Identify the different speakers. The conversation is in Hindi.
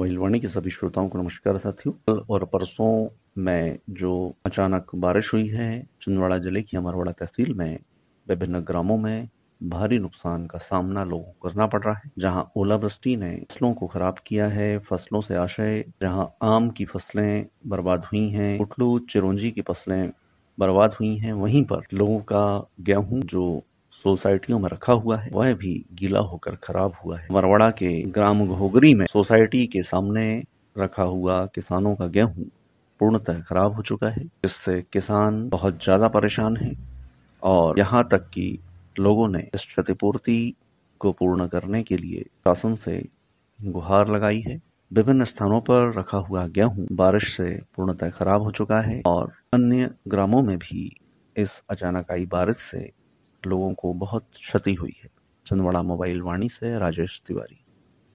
Speaker 1: मोबाइल वाणी के सभी श्रोताओं को नमस्कार साथियों। कल और परसों में जो अचानक बारिश हुई है छिंदवाड़ा जिले की अमरवाड़ा तहसील में विभिन्न ग्रामों में भारी नुकसान का सामना लोगों को करना पड़ रहा है। जहां ओलावृष्टि ने फसलों को खराब किया है, फसलों से आशय जहां आम की फसलें बर्बाद हुई हैं, कुटलू चिरौंजी की फसलें बर्बाद हुई हैं, वहीं पर लोगों का गेहूं जो सोसाइटियों में रखा हुआ है वह भी गीला होकर खराब हुआ है। मरवाड़ा के ग्राम घोगरी में सोसाइटी के सामने रखा हुआ किसानों का गेहूं पूर्णतः खराब हो चुका है, जिससे किसान बहुत ज्यादा परेशान हैं और यहाँ तक कि लोगों ने इस क्षतिपूर्ति को पूर्ण करने के लिए शासन से गुहार लगाई है। विभिन्न स्थानों पर रखा हुआ गेहूं बारिश से पूर्णतः खराब हो चुका है और अन्य ग्रामों में भी इस अचानक आई बारिश से लोगों को बहुत क्षति हुई है। छिंदवाड़ा मोबाइल वाणी से राजेश तिवारी।